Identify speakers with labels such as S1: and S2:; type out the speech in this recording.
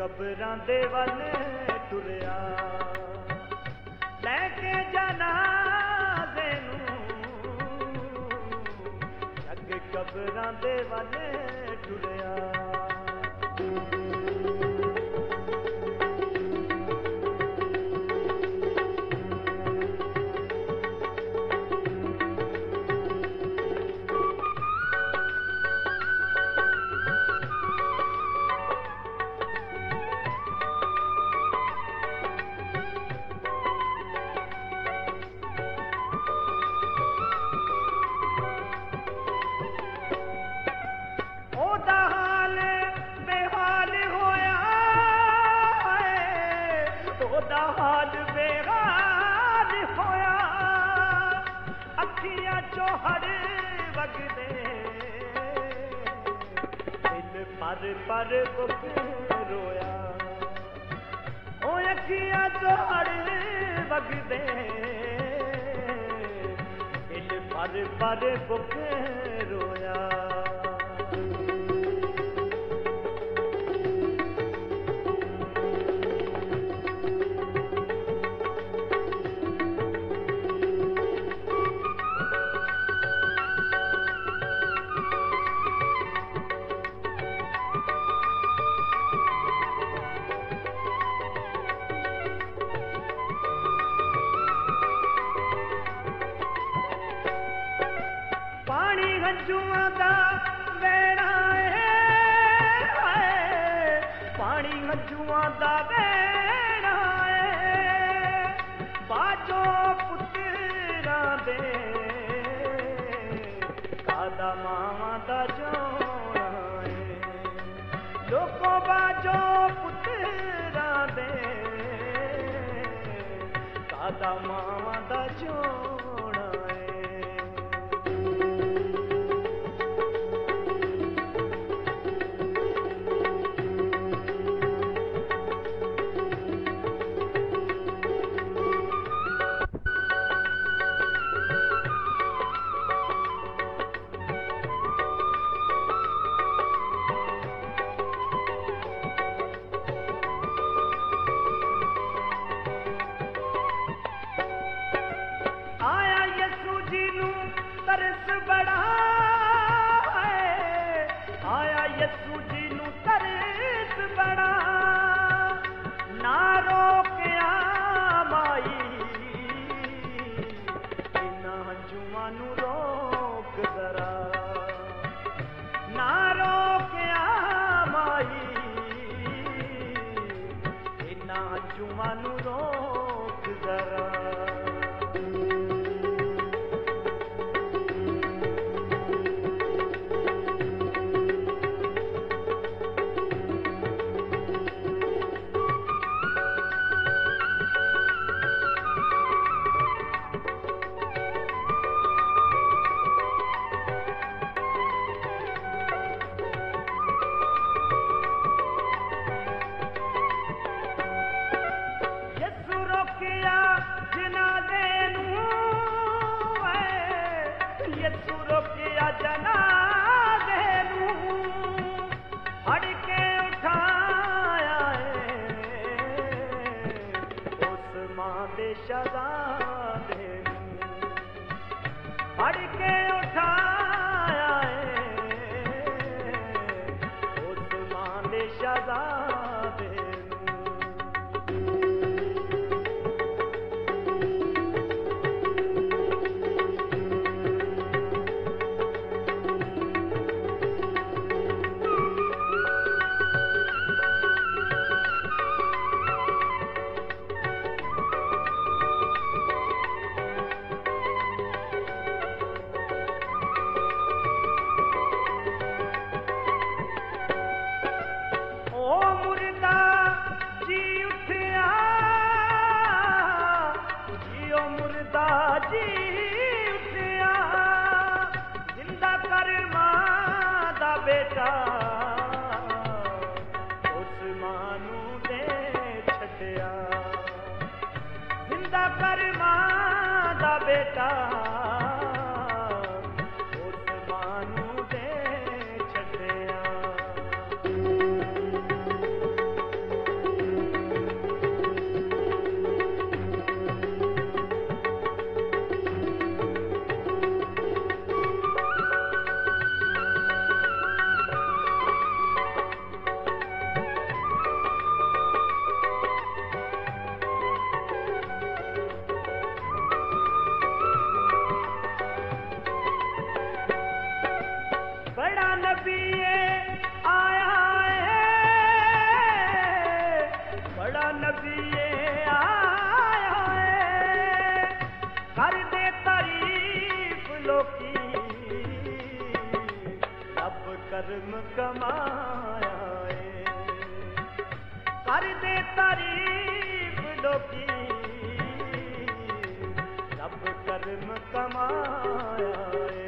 S1: ਕਬਰਾਂ ਦੇ ਵੱਲ ਟੁਰਿਆ ਲੈ ਕੇ ਜਨਾਜ਼ੇ ਨੂੰ ਜੱਗ ਕਬਰਾਂ ਦੇ ਵੱਲ ਟੁਰਿਆ पर बुक रोया ओ अखियां चो हड़ वगदे दिल पर बुक रोया हंजुआं दा वेड़ा है पानी हंजुआं दा वेड़ा है बाजो पुत्तरां दे कादा मावां दा जोड़ा है लोको बाजो पुत्तरां दे कादा मावां दा जोड़ा है तरस बड़ा है आया यस्सू जी नू तरस बड़ा ना रोकिया माई इन्हां हंजुआं नू रोक जरा ना रोकिया माई इन्हां हंजुआं नू रोक जरा जनाज़े नू फड़ के उठाया है उस मां दे शहज़ादे नू फड़ के उठाया है उस मां दे शहज़ादे बेटा उस मां नू दे छड्डिया जिंदा कर मां दा बेटा उस मां नू दे छड्डिया कर्म कमाया है। कर दे तारीफ लोकी रब कर्म कमाया है।